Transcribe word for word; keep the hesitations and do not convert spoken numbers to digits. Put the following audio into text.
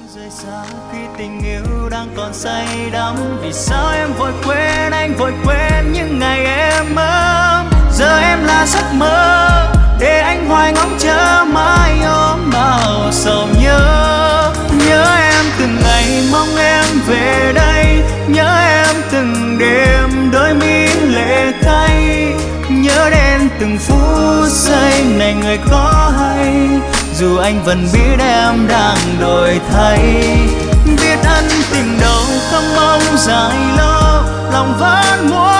rời xa khi tình yêu đang còn say đắm. Vì sao em vội quên, anh vội quên những ngày em ấm. Giờ em là giấc mơ để anh hoài ngóng chờ, mãi ôm bao sầu nhớ. Nhớ em từng ngày mong em về đây, nhớ em từng đêm đôi mi lệ cay. Nhớ đến từng phút giây này người có hay, dù anh vẫn biết em đang đổi thay. Biết ân tình đâu không mong dài lâu, lòng vẫn muốn